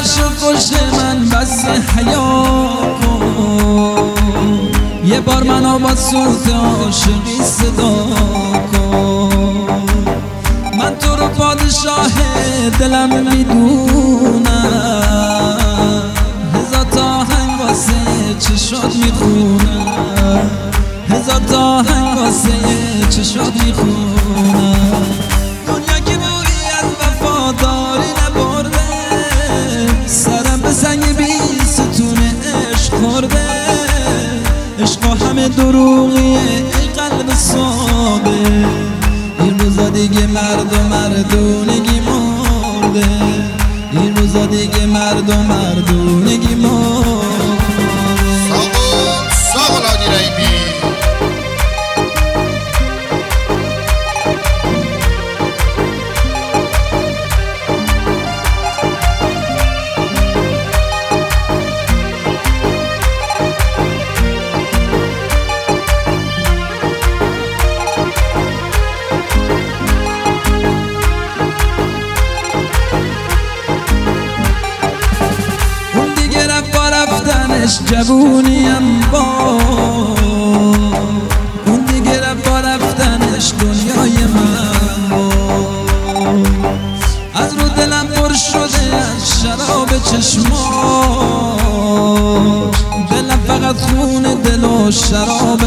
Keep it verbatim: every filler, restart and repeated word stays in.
ببخش و خوش من بس حیا کن، یه بار منو با صوت عاشقی صدا کن. من تو رو پادشاه دلم میدونم، هزار تا آهنگ واسه چشات میخونم، هزار تا آهنگ واسه چشات میخونم. دنیا که بویی از وفاداری نبرده، سرم به سنگ بی ستون عشق خورده. عشق همه دروغیه ای قلب ساده، این روزا دیگه مرد و مردونگی مرده، این روزا دیگه مرد و مردونگی مرده. ساقو ساقو نادی رحیمی جوونیم با اون دیگه رفت با رفتنش دنیای من با. از رو دلم پر شده از شراب چشمات، دلم فقط خون دل و شراب